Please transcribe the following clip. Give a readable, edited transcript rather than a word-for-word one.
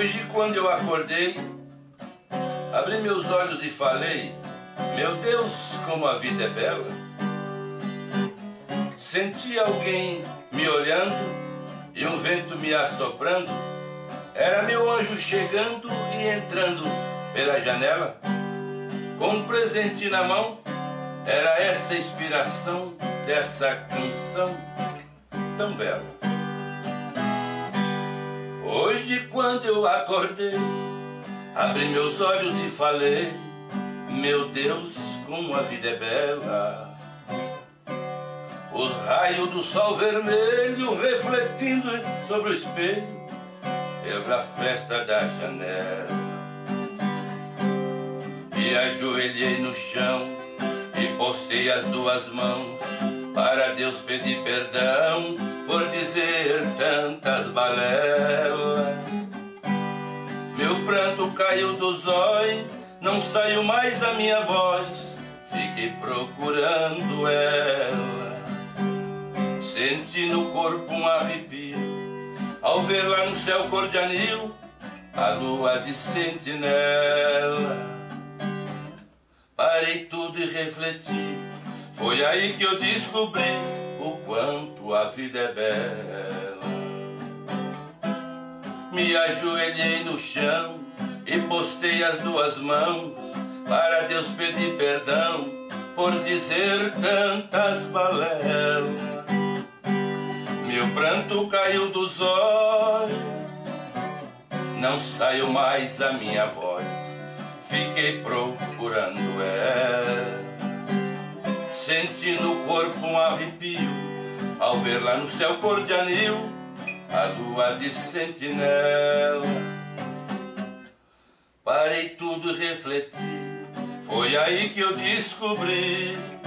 Hoje, quando eu acordei, abri meus olhos e falei: meu Deus, como a vida é bela. Senti alguém me olhando e um vento me assoprando. Era meu anjo chegando e entrando pela janela. Com um presente na mão, era essa a inspiração dessa canção tão bela. Hoje, quando eu acordei, abri meus olhos e falei: meu Deus, como a vida é bela. O raio do sol vermelho refletindo sobre o espelho pela fresta da janela. Me ajoelhei no chão e postei as duas mãos para Deus pedir perdão por dizer tantas balelas. Meu pranto caiu dos olhos, não saiu mais a minha voz, fiquei procurando ela. Senti no corpo um arrepio ao ver lá no céu cor de anil a lua de sentinela. Parei tudo e refleti, foi aí que eu descobri o quanto a vida é bela. Me ajoelhei no chão e postei as duas mãos para Deus pedir perdão por dizer tantas balelas. Meu pranto caiu dos olhos, não saiu mais a minha voz, fiquei procurando ela. Senti no corpo um arrepio ao ver lá no céu cor de anil a lua de sentinela. Parei tudo e refleti, foi aí que eu descobri